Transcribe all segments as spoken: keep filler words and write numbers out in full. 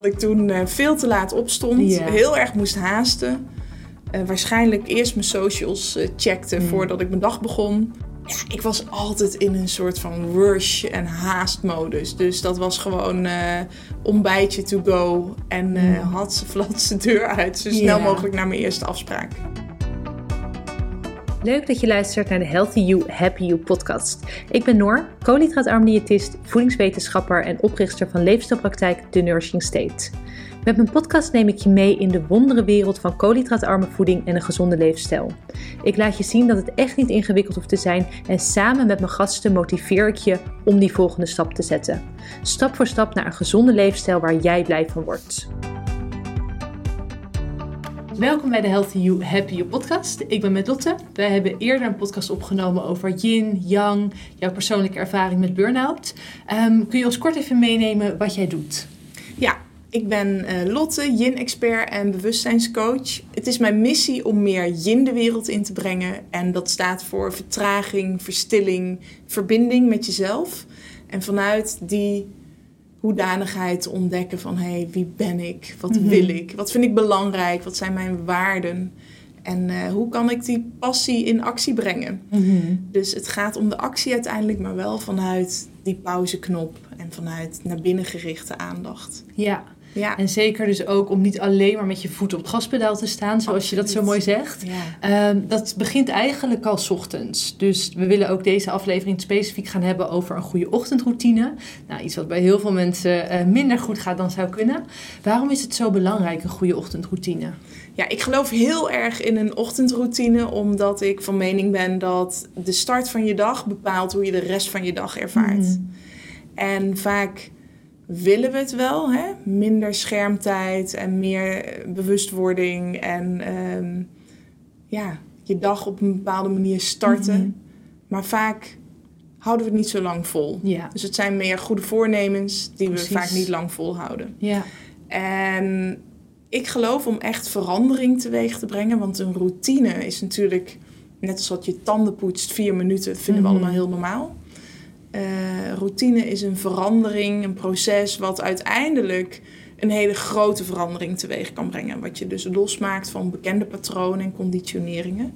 Dat ik toen uh, veel te laat opstond, Ja. heel erg moest haasten. Uh, waarschijnlijk eerst mijn socials uh, checkte mm. voordat ik mijn dag begon. Ja, ik was altijd in een soort van rush en haastmodus. Dus dat was gewoon uh, ontbijtje to go en uh, mm. had ze vlat de deur uit. Zo snel ja. mogelijk naar mijn eerste afspraak. Leuk dat je luistert naar de Healthy You, Happy You podcast. Ik ben Noor, koolhydraatarm diëtist, voedingswetenschapper en oprichter van leefstijlpraktijk The Nourishing State. Met mijn podcast neem ik je mee in de wonderenwereld van koolhydraatarme voeding en een gezonde leefstijl. Ik laat je zien dat het echt niet ingewikkeld hoeft te zijn en samen met mijn gasten motiveer ik je om die volgende stap te zetten. Stap voor stap naar een gezonde leefstijl waar jij blij van wordt. Welkom bij de Healthy You, Happy You podcast. Ik ben met Lotte. Wij hebben eerder een podcast opgenomen over yin, yang, jouw persoonlijke ervaring met burn-out. Um, kun je ons kort even meenemen wat jij doet? Ja, ik ben uh, Lotte, yin-expert en bewustzijnscoach. Het is mijn missie om meer yin de wereld in te brengen. En dat staat voor vertraging, verstilling, verbinding met jezelf. En vanuit die hoedanigheid ontdekken van hé, hey, wie ben ik? Wat mm-hmm. wil ik? Wat vind ik belangrijk? Wat zijn mijn waarden? En uh, hoe kan ik die passie in actie brengen? Mm-hmm. Dus het gaat om de actie uiteindelijk, maar wel vanuit die pauzeknop en vanuit naar binnen gerichte aandacht. Ja. Ja, en zeker dus ook om niet alleen maar met je voeten op het gaspedaal te staan, zoals Absoluut. Je dat zo mooi zegt. Ja. Um, dat begint eigenlijk al 's ochtends. Dus we willen ook deze aflevering specifiek gaan hebben over een goede ochtendroutine. Nou, iets wat bij heel veel mensen uh, minder goed gaat dan zou kunnen. Waarom is het zo belangrijk, een goede ochtendroutine? Ja, ik geloof heel erg in een ochtendroutine, omdat ik van mening ben dat de start van je dag bepaalt hoe je de rest van je dag ervaart. Mm. En vaak willen we het wel, hè? Minder schermtijd en meer bewustwording en um, ja, je dag op een bepaalde manier starten. Mm-hmm. Maar vaak houden we het niet zo lang vol. Ja. Dus het zijn meer goede voornemens die Precies. we vaak niet lang volhouden. Ja. En ik geloof om echt verandering teweeg te brengen, want een routine is natuurlijk, net als dat je tanden poetst, vier minuten, dat vinden mm-hmm. we allemaal heel normaal. Uh, routine is een verandering, een proces wat uiteindelijk een hele grote verandering teweeg kan brengen. Wat je dus losmaakt van bekende patronen en conditioneringen.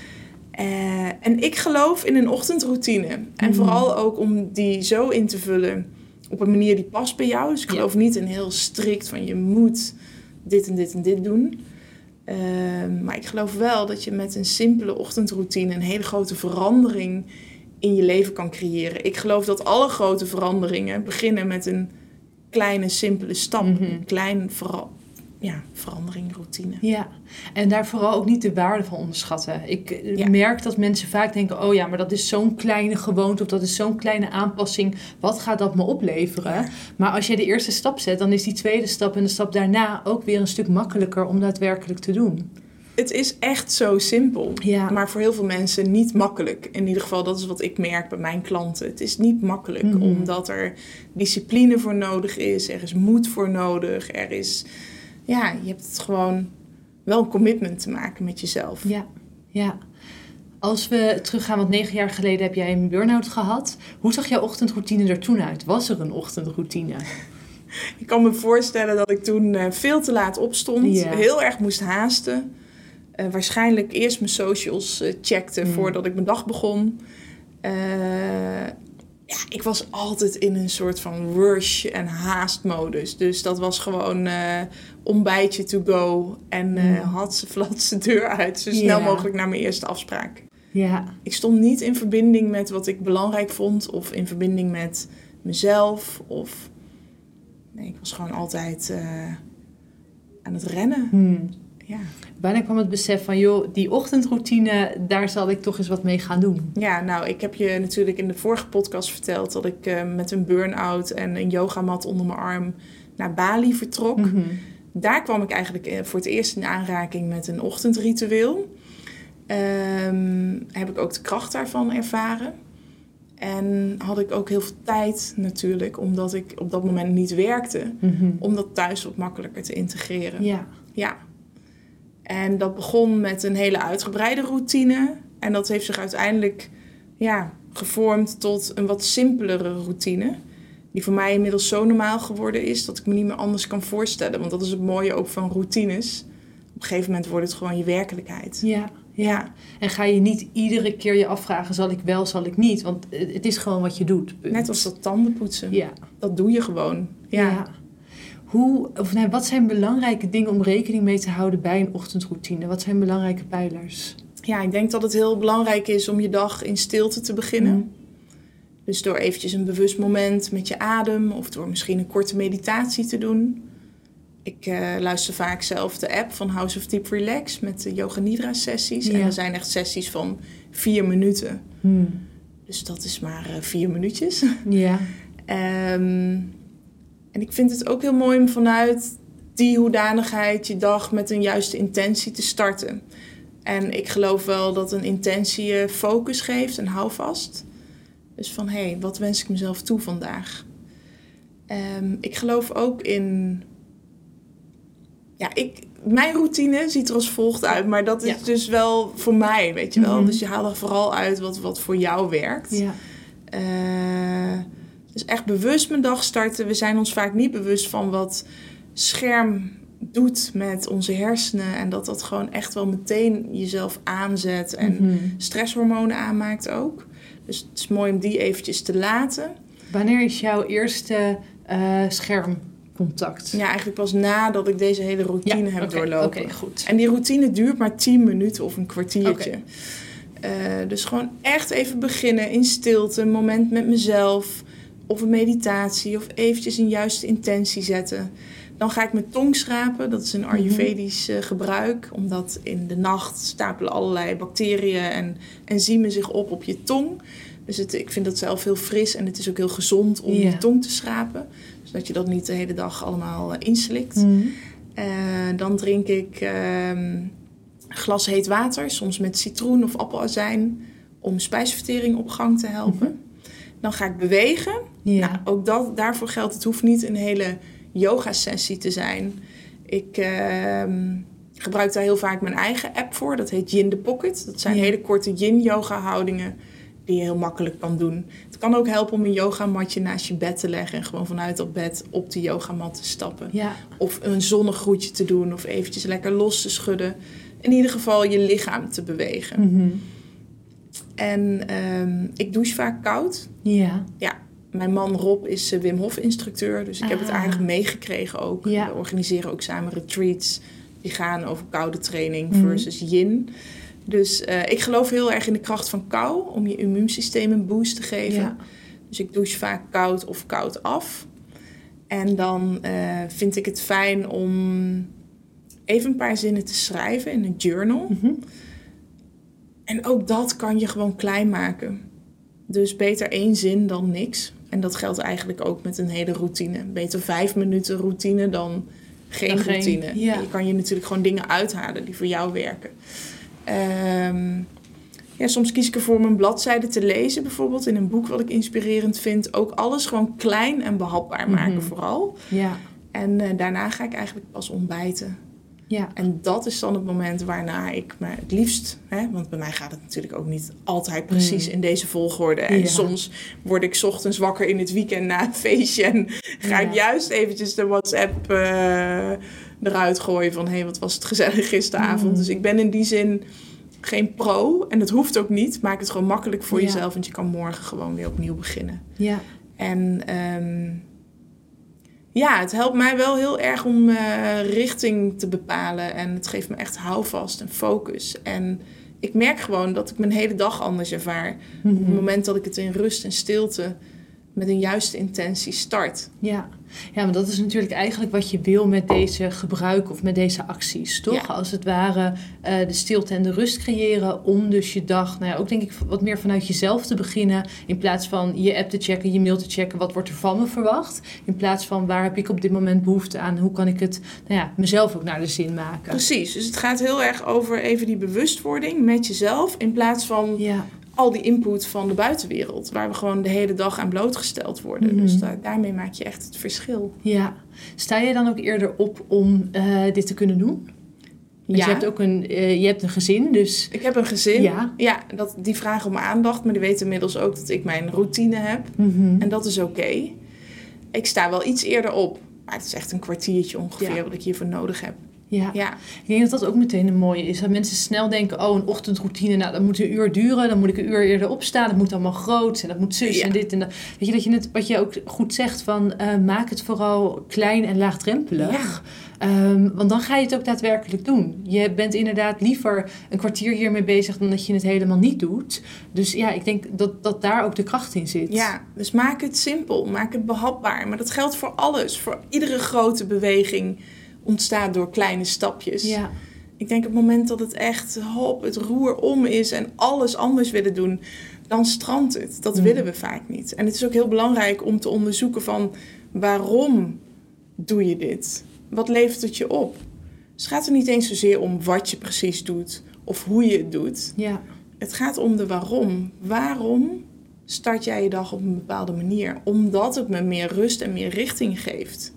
Uh, en ik geloof in een ochtendroutine. Mm. En vooral ook om die zo in te vullen op een manier die past bij jou. Dus ik geloof ja. niet in heel strikt van je moet dit en dit en dit doen. Uh, maar ik geloof wel dat je met een simpele ochtendroutine een hele grote verandering in je leven kan creëren. Ik geloof dat alle grote veranderingen beginnen met een kleine, simpele stap. Mm-hmm. Een klein vera- ja, verandering, routine. Ja, en daar vooral ook niet de waarde van onderschatten. Ik ja. merk dat mensen vaak denken, oh ja, maar dat is zo'n kleine gewoonte of dat is zo'n kleine aanpassing. Wat gaat dat me opleveren? Ja. Maar als je de eerste stap zet, dan is die tweede stap en de stap daarna ook weer een stuk makkelijker om daadwerkelijk te doen. Het is echt zo simpel, ja. maar voor heel veel mensen niet makkelijk. In ieder geval, dat is wat ik merk bij mijn klanten. Het is niet makkelijk, mm-hmm. omdat er discipline voor nodig is. Er is moed voor nodig. Er is, ja, je hebt het gewoon wel een commitment te maken met jezelf. Ja, ja. Als we teruggaan, want negen jaar geleden heb jij een burn-out gehad. Hoe zag jouw ochtendroutine er toen uit? Was er een ochtendroutine? Ik kan me voorstellen dat ik toen uh, veel te laat opstond. Ja. Heel erg moest haasten. Uh, waarschijnlijk eerst mijn socials uh, checkte mm. voordat ik mijn dag begon. Uh, ja, ik was altijd in een soort van rush en haastmodus. Dus dat was gewoon uh, ontbijtje to go. En uh, mm. had ze vlat de deur uit. Zo snel yeah. mogelijk naar mijn eerste afspraak. Ja. Ik stond niet in verbinding met wat ik belangrijk vond. Of in verbinding met mezelf. Of nee, ik was gewoon altijd uh, aan het rennen. Mm. Ja. Wanneer kwam het besef van, joh, die ochtendroutine, daar zal ik toch eens wat mee gaan doen? Ja, nou, ik heb je natuurlijk in de vorige podcast verteld dat ik uh, met een burn-out en een yogamat onder mijn arm naar Bali vertrok. Mm-hmm. Daar kwam ik eigenlijk voor het eerst in aanraking met een ochtendritueel. Um, heb ik ook de kracht daarvan ervaren. En had ik ook heel veel tijd natuurlijk, omdat ik op dat moment niet werkte, mm-hmm. om dat thuis wat makkelijker te integreren. Ja. Ja. En dat begon met een hele uitgebreide routine. En dat heeft zich uiteindelijk ja, gevormd tot een wat simpelere routine. die voor mij inmiddels zo normaal geworden is dat ik me niet meer anders kan voorstellen. Want dat is het mooie ook van routines. Op een gegeven moment wordt het gewoon je werkelijkheid. Ja, ja. En ga je niet iedere keer je afvragen, zal ik wel, zal ik niet? Want het is gewoon wat je doet. Punt. Net als dat tandenpoetsen. Ja. Dat doe je gewoon. Ja. ja. Hoe, of nee, wat zijn belangrijke dingen om rekening mee te houden bij een ochtendroutine? Wat zijn belangrijke pijlers? Ja, ik denk dat het heel belangrijk is om je dag in stilte te beginnen. Mm. Dus door eventjes een bewust moment met je adem of door misschien een korte meditatie te doen. Ik uh, luister vaak zelf de app van House of Deep Relax met de Yoga Nidra sessies. Ja. En er zijn echt sessies van vier minuten. Mm. Dus dat is maar uh, vier minuutjes. Ja. um, en ik vind het ook heel mooi om vanuit die hoedanigheid je dag met een juiste intentie te starten. En ik geloof wel dat een intentie je focus geeft en houvast. Dus van, hé, hey, wat wens ik mezelf toe vandaag? Um, ik geloof ook in... Ja, ik, mijn routine ziet er als volgt uit. Maar dat is ja. dus wel voor mij, weet je wel. Mm-hmm. Dus je haalt er vooral uit wat, wat voor jou werkt. Ja. Uh, dus echt bewust mijn dag starten. We zijn ons vaak niet bewust van wat scherm doet met onze hersenen. En dat dat gewoon echt wel meteen jezelf aanzet. En mm-hmm. stresshormonen aanmaakt ook. Dus het is mooi om die eventjes te laten. Wanneer is jouw eerste uh, schermcontact? Ja, eigenlijk pas nadat ik deze hele routine ja, heb okay, doorlopen. Oké, okay, goed. En die routine duurt maar tien minuten of een kwartiertje. Okay. Uh, dus gewoon echt even beginnen in stilte. Een moment met mezelf. Of een meditatie. Of eventjes een juiste intentie zetten. Dan ga ik mijn tong schrapen. Dat is een Ayurvedisch uh, gebruik. Omdat in de nacht stapelen allerlei bacteriën en enzymen zich op op je tong. Dus het, ik vind dat zelf heel fris. En het is ook heel gezond om ja. je tong te schrapen. Zodat je dat niet de hele dag allemaal uh, inslikt. Mm. Uh, dan drink ik uh, een glas heet water. Soms met citroen of appelazijn. Om spijsvertering op gang te helpen. Mm-hmm. Dan ga ik bewegen. Ja. Nou, ook dat, daarvoor geldt, het hoeft niet een hele yoga-sessie te zijn. Ik uh, gebruik daar heel vaak mijn eigen app voor. Dat heet Yin the Pocket. Dat zijn ja. hele korte yin-yoga-houdingen die je heel makkelijk kan doen. Het kan ook helpen om een yogamatje naast je bed te leggen en gewoon vanuit dat bed op de yogamat te stappen. Ja. Of een zonnegroetje te doen of eventjes lekker los te schudden. In ieder geval je lichaam te bewegen. Mm-hmm. En um, ik douche vaak koud. Ja. Ja. Mijn man Rob is uh, Wim Hof instructeur, dus ik ah. heb het aardig meegekregen ook. Ja. We organiseren ook samen retreats die gaan over koude training versus mm. yin. Dus uh, ik geloof heel erg in de kracht van kou om je immuunsysteem een boost te geven. Ja. Dus ik douche vaak koud of koud af. En dan uh, vind ik het fijn om even een paar zinnen te schrijven in een journal. Mm-hmm. En ook dat kan je gewoon klein maken. Dus beter één zin dan niks. En dat geldt eigenlijk ook met een hele routine. Beter vijf minuten routine dan geen dan routine. Geen, ja. Je kan je natuurlijk gewoon dingen uithalen die voor jou werken. Um, ja, soms kies ik ervoor om een bladzijde te lezen. Bijvoorbeeld in een boek wat ik inspirerend vind. Ook alles gewoon klein en behapbaar maken mm-hmm. vooral. Ja. En uh, daarna ga ik eigenlijk pas ontbijten. Ja. En dat is dan het moment waarna ik me het liefst... Hè, want bij mij gaat het natuurlijk ook niet altijd precies mm. in deze volgorde. En ja. soms word ik 's ochtends wakker in het weekend na een feestje... en ga ja. ik juist eventjes de WhatsApp uh, eruit gooien van... hé, hey, wat was het gezellig gisteravond. Mm. Dus ik ben in die zin geen pro. En dat hoeft ook niet. Maak het gewoon makkelijk voor ja. jezelf... want je kan morgen gewoon weer opnieuw beginnen. Ja. En... Um, Ja, het helpt mij wel heel erg om uh, richting te bepalen. En het geeft me echt houvast en focus. En ik merk gewoon dat ik mijn hele dag anders ervaar. Mm-hmm. Op het moment dat ik het in rust en stilte met een juiste intentie start. Ja. ja, maar dat is natuurlijk eigenlijk wat je wil met deze gebruik of met deze acties, toch? Ja. Als het ware uh, de stilte en de rust creëren om dus je dag, nou ja, ook denk ik wat meer vanuit jezelf te beginnen. In plaats van je app te checken, je mail te checken, wat wordt er van me verwacht? In plaats van waar heb ik op dit moment behoefte aan? Hoe kan ik het nou ja, mezelf ook naar de zin maken? Precies, dus het gaat heel erg over even die bewustwording met jezelf. In plaats van... Ja. al die input van de buitenwereld... waar we gewoon de hele dag aan blootgesteld worden. Mm-hmm. Dus da- daarmee maak je echt het verschil. Ja. Sta je dan ook eerder op om uh, dit te kunnen doen? Want ja. je hebt ook een, uh, je hebt een gezin, dus... Ik heb een gezin. Ja. Ja, dat, die vragen om aandacht. Maar die weten inmiddels ook dat ik mijn routine heb. Mm-hmm. En dat is oké. Okay. Ik sta wel iets eerder op. Maar het is echt een kwartiertje ongeveer Ja. wat ik hiervoor nodig heb. Ja. Ja. Ik denk dat dat ook meteen een mooie is. Dat mensen snel denken, oh, een ochtendroutine, nou, dat moet een uur duren. Dan moet ik een uur eerder opstaan. Dat moet allemaal groot en dat moet zus Ja. en dit en dat. Weet je, dat je het, wat je ook goed zegt, van uh, maak het vooral klein en laagdrempelig. Ja. Um, want dan ga je het ook daadwerkelijk doen. Je bent inderdaad liever een kwartier hiermee bezig dan dat je het helemaal niet doet. Dus ja, ik denk dat, dat daar ook de kracht in zit. Ja, dus maak het simpel. Maak het behapbaar. Maar dat geldt voor alles. Voor iedere grote beweging ontstaat door kleine stapjes. Ja. Ik denk op het moment dat het echt hop, het roer om is en alles anders willen doen, dan strandt het. Dat mm. willen we vaak niet. En het is ook heel belangrijk om te onderzoeken van waarom doe je dit? Wat levert het je op? Dus het gaat er niet eens zozeer om wat je precies doet of hoe je het doet. Ja. Het gaat om de waarom. Waarom start jij je dag op een bepaalde manier? Omdat het me meer rust en meer richting geeft.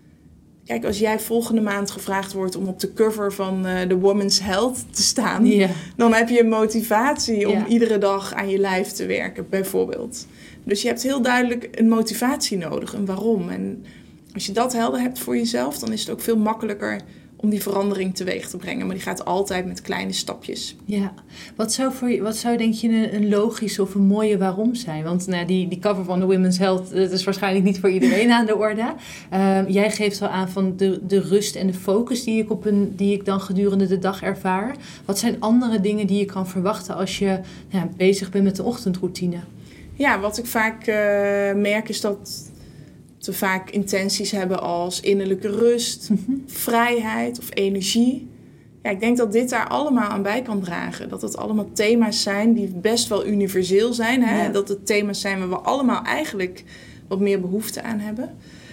Kijk, als jij volgende maand gevraagd wordt om op de cover van uh, The Women's Health te staan, Ja. dan heb je een motivatie om Ja. iedere dag aan je lijf te werken, bijvoorbeeld. Dus je hebt heel duidelijk een motivatie nodig, een waarom. En als je dat helder hebt voor jezelf, dan is het ook veel makkelijker om die verandering teweeg te brengen. Maar die gaat altijd met kleine stapjes. Ja, wat zou, voor je, wat zou denk je een, een logische of een mooie waarom zijn? Want nou, die, die cover van The Women's Health, dat is waarschijnlijk niet voor iedereen aan de orde. Uh, jij geeft wel aan van de, de rust en de focus die ik, op een, die ik dan gedurende de dag ervaar. Wat zijn andere dingen die je kan verwachten als je ja, bezig bent met de ochtendroutine? Ja, wat ik vaak uh, merk is dat we vaak intenties hebben als innerlijke rust, mm-hmm. vrijheid of energie. Ja, ik denk dat dit daar allemaal aan bij kan dragen. Dat het allemaal thema's zijn die best wel universeel zijn. Hè? Ja. Dat het thema's zijn waar we allemaal eigenlijk wat meer behoefte aan hebben.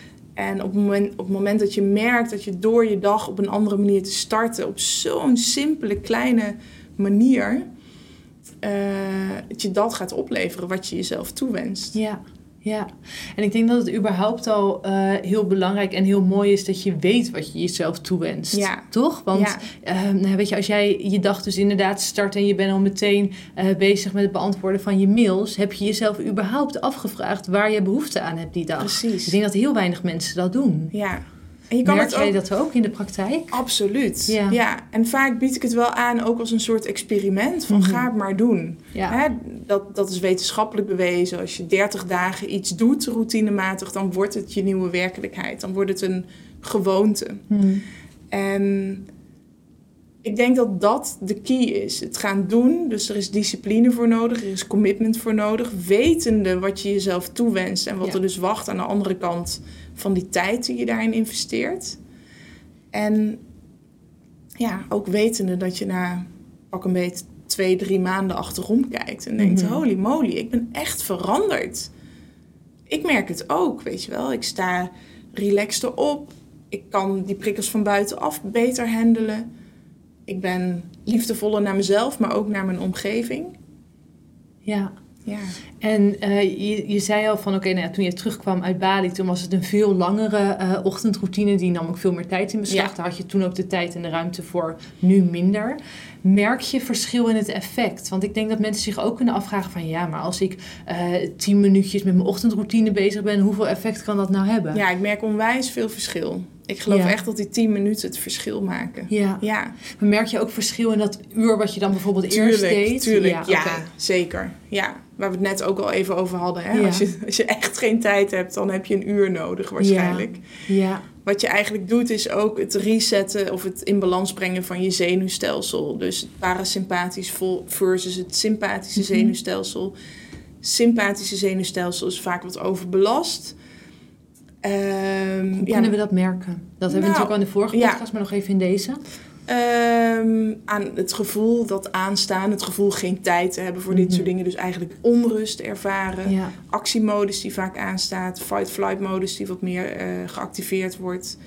En op het moment, op het moment dat je merkt dat je door je dag op een andere manier te starten, op zo'n simpele, kleine manier, uh, dat je dat gaat opleveren wat je jezelf toewenst. Ja. Ja, en ik denk dat het überhaupt al uh, heel belangrijk en heel mooi is dat je weet wat je jezelf toewenst. Ja. Toch? Want ja. uh, weet je, als jij je dag dus inderdaad start en je bent al meteen uh, bezig met het beantwoorden van je mails, heb je jezelf überhaupt afgevraagd waar je behoefte aan hebt die dag. Precies. Ik denk dat heel weinig mensen dat doen. Ja. En je kan Merk het jij ook... dat ook in de praktijk? Absoluut. Ja. ja. En vaak bied ik het wel aan ook als een soort experiment van mm-hmm. ga het maar doen. Ja. Hè, dat, dat is wetenschappelijk bewezen. Als je dertig dagen iets doet routinematig, dan wordt het je nieuwe werkelijkheid. Dan wordt het een gewoonte. Mm. En ik denk dat dat de key is. Het gaan doen. Dus er is discipline voor nodig. Er is commitment voor nodig. Wetende wat je jezelf toewenst en wat ja. er dus wacht aan de andere kant van die tijd die je daarin investeert. En ja, ook wetende dat je na pak een beetje twee, drie maanden achterom kijkt en denkt, mm-hmm. holy moly, ik ben echt veranderd. Ik merk het ook, weet je wel. Ik sta relaxter op. Ik kan die prikkels van buitenaf beter handelen. Ik ben liefdevoller naar mezelf, maar ook naar mijn omgeving. Ja. Ja. En uh, je, je zei al van oké, okay, nou ja, toen je terugkwam uit Bali, toen was het een veel langere uh, ochtendroutine. Die nam ook veel meer tijd in beslag. Ja. Daar had je toen ook de tijd en de ruimte voor, nu minder. Merk je verschil in het effect? Want ik denk dat mensen zich ook kunnen afvragen van ja, maar als ik uh, tien minuutjes met mijn ochtendroutine bezig ben, hoeveel effect kan dat nou hebben? Ja, ik merk onwijs veel verschil. Ik geloof ja. echt dat die tien minuten het verschil maken. Ja. ja. Maar merk je ook verschil in dat uur wat je dan bijvoorbeeld tuurlijk, eerst deed? Tuurlijk, ja, ja okay. zeker. Ja, waar we het net ook al even over hadden. Hè? Ja. Als, je, als je echt geen tijd hebt, dan heb je een uur nodig waarschijnlijk. Ja. Ja. Wat je eigenlijk doet is ook het resetten of het in balans brengen van je zenuwstelsel. Dus het parasympathisch versus het sympathische mm-hmm. zenuwstelsel. Sympathische zenuwstelsel is vaak wat overbelast. Um, Hoe ja, kunnen we dat merken? Dat hebben nou, we natuurlijk al in de vorige podcast, ja. maar nog even in deze. Um, aan het gevoel dat aanstaan, het gevoel geen tijd te hebben voor mm-hmm. dit soort dingen. Dus eigenlijk onrust ervaren. Ja. Actiemodus die vaak aanstaat. Fight-flight modus die wat meer uh, geactiveerd wordt.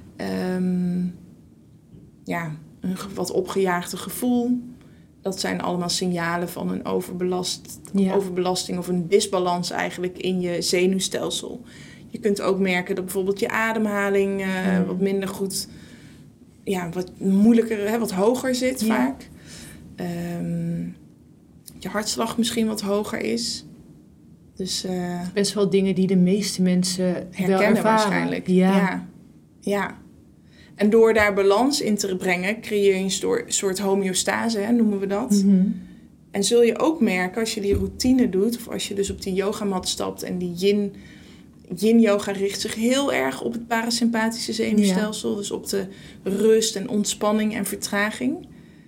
Um, ja, een wat opgejaagde gevoel. Dat zijn allemaal signalen van een overbelast, ja. overbelasting of een disbalans eigenlijk in je zenuwstelsel. Je kunt ook merken dat bijvoorbeeld je ademhaling uh, mm. wat minder goed, ja, wat moeilijker, hè, wat hoger zit ja. vaak. Um, je hartslag misschien wat hoger is. Dus, uh, best wel dingen die de meeste mensen herkennen wel ervaren. Waarschijnlijk. Ja. ja. Ja. En door daar balans in te brengen, creëer je een soort homeostase, hè, noemen we dat. Mm-hmm. En zul je ook merken als je die routine doet, of als je dus op die yogamat stapt en die yin, yin yoga richt zich heel erg op het parasympathische zenuwstelsel. Ja. Dus op de rust en ontspanning en vertraging.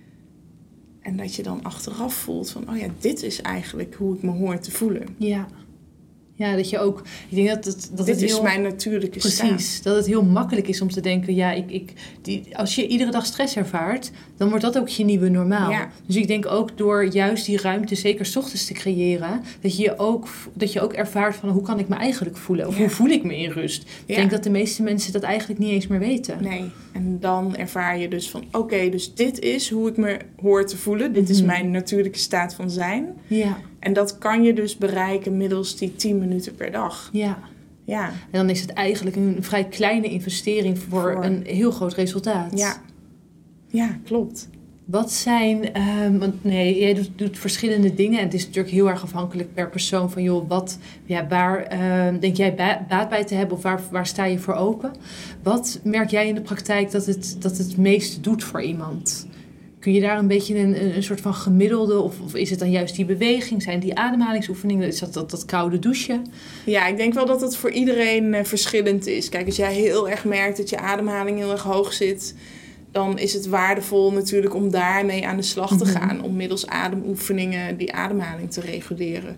En dat je dan achteraf voelt van, oh ja, dit is eigenlijk hoe ik me hoor te voelen. Ja. Ja, dat je ook... Ik denk dat het, dat Dit het is heel, mijn natuurlijke staat. Precies. Dat het heel makkelijk is om te denken... Ja, ik, ik, die, als je iedere dag stress ervaart... dan wordt dat ook je nieuwe normaal. Ja. Dus ik denk ook door juist die ruimte... zeker 's ochtends te creëren... dat je ook, dat je ook ervaart van... hoe kan ik me eigenlijk voelen? Of ja. hoe voel ik me in rust? Ik ja. denk dat de meeste mensen dat eigenlijk niet eens meer weten. Nee. En dan ervaar je dus van... oké, okay, dus dit is hoe ik me hoor te voelen. Dit mm-hmm. is mijn natuurlijke staat van zijn. Ja. En dat kan je dus bereiken middels die tien minuten per dag. Ja. Ja. En dan is het eigenlijk een vrij kleine investering voor, voor... een heel groot resultaat. Ja. Ja, klopt. Wat zijn... Um, want nee, jij doet, doet verschillende dingen. En het is natuurlijk heel erg afhankelijk per persoon. Van joh, wat, ja, waar um, denk jij ba- baat bij te hebben? Of waar, waar sta je voor open? Wat merk jij in de praktijk dat het, dat het meeste doet voor iemand? Kun je daar een beetje een, een soort van gemiddelde... Of, of is het dan juist die beweging? Zijn die ademhalingsoefeningen? Is dat dat, dat koude douchen? Ja, ik denk wel dat het voor iedereen uh, verschillend is. Kijk, als jij heel erg merkt dat je ademhaling heel erg hoog zit... dan is het waardevol natuurlijk om daarmee aan de slag te gaan... Mm-hmm. om middels ademoefeningen die ademhaling te reguleren.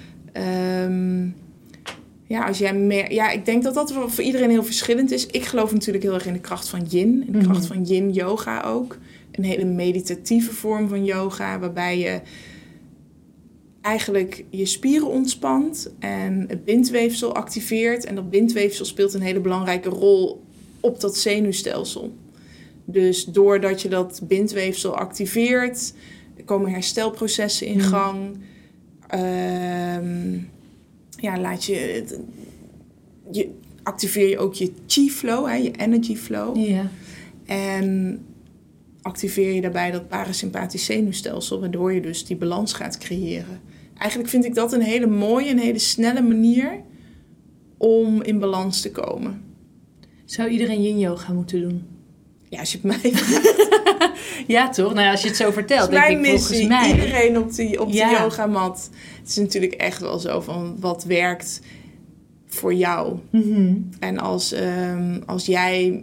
Um, ja, als jij mer- ja, ik denk dat dat voor iedereen heel verschillend is. Ik geloof natuurlijk heel erg in de kracht van yin. In de kracht mm-hmm. van yin yoga ook. Een hele meditatieve vorm van yoga... waarbij je eigenlijk je spieren ontspant... en het bindweefsel activeert. En dat bindweefsel speelt een hele belangrijke rol op dat zenuwstelsel. Dus doordat je dat bindweefsel activeert... komen herstelprocessen in gang. Um, ja, laat je, je... activeer je ook je chi flow, hè, je energy flow. Ja. En... activeer je daarbij dat parasympathisch zenuwstelsel... waardoor je dus die balans gaat creëren. Eigenlijk vind ik dat een hele mooie, een hele snelle manier... om in balans te komen. Zou iedereen yin-yoga moeten doen? Ja, als je het mij vraagt. Ja, toch? Nou ja, als je het zo vertelt, denk ik volgens missie. mij... Iedereen op die, op ja. die yogamat. Het is natuurlijk echt wel zo van... wat werkt voor jou? Mm-hmm. En als, um, als jij...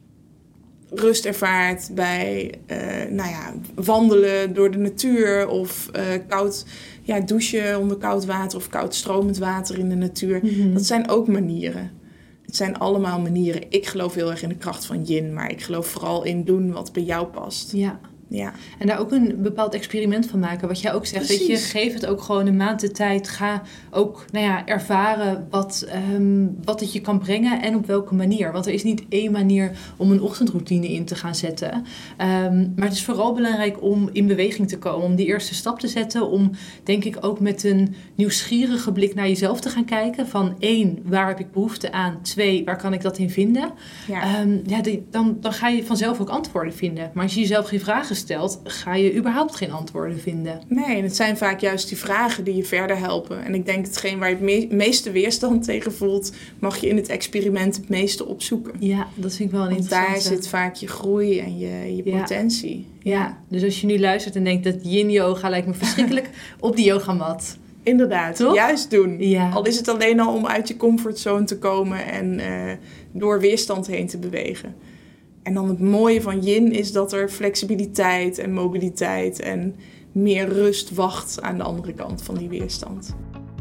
rust ervaart bij uh, nou ja, wandelen door de natuur... of uh, koud ja, douchen onder koud water... of koud stromend water in de natuur. Mm-hmm. Dat zijn ook manieren. Het zijn allemaal manieren. Ik geloof heel erg in de kracht van yin... maar ik geloof vooral in doen wat bij jou past. Ja. Ja. En daar ook een bepaald experiment van maken. Wat jij ook zegt, weet je, geef het ook gewoon een maand de tijd. Ga ook nou ja, ervaren wat, um, wat het je kan brengen en op welke manier. Want er is niet één manier om een ochtendroutine in te gaan zetten. Um, maar het is vooral belangrijk om in beweging te komen. Om die eerste stap te zetten. Om denk ik ook met een nieuwsgierige blik naar jezelf te gaan kijken. Van één, waar heb ik behoefte aan? Twee, waar kan ik dat in vinden? Ja. Um, ja, die, dan, dan ga je vanzelf ook antwoorden vinden. Maar als je jezelf geen vragen stelt, ga je überhaupt geen antwoorden vinden. Nee, en het zijn vaak juist die vragen die je verder helpen. En ik denk hetgeen waar je het me- meeste weerstand tegen voelt, mag je in het experiment het meeste opzoeken. Ja, dat vind ik wel een Want interessante. daar zit vaak je groei en je, je ja. potentie. Ja. Ja, dus als je nu luistert en denkt dat yin yoga lijkt me verschrikkelijk, op die yogamat. Inderdaad, toch? Juist doen. Ja. Al is het alleen al om uit je comfortzone te komen en uh, door weerstand heen te bewegen. En dan het mooie van yin is dat er flexibiliteit en mobiliteit en meer rust wacht aan de andere kant van die weerstand.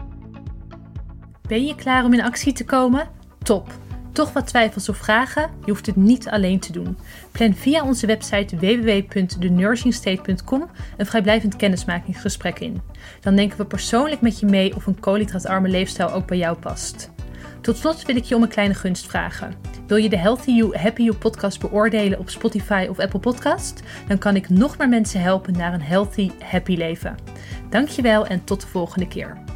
Ben je klaar om in actie te komen? Top! Toch wat twijfels of vragen? Je hoeft het niet alleen te doen. Plan via onze website w w w punt the nourishing state punt com een vrijblijvend kennismakingsgesprek in. Dan denken we persoonlijk met je mee of een koolhydraatarme leefstijl ook bij jou past. Tot slot wil ik je om een kleine gunst vragen. Wil je de Healthy You, Happy You podcast beoordelen op Spotify of Apple Podcast? Dan kan ik nog meer mensen helpen naar een healthy, happy leven. Dankjewel en tot de volgende keer.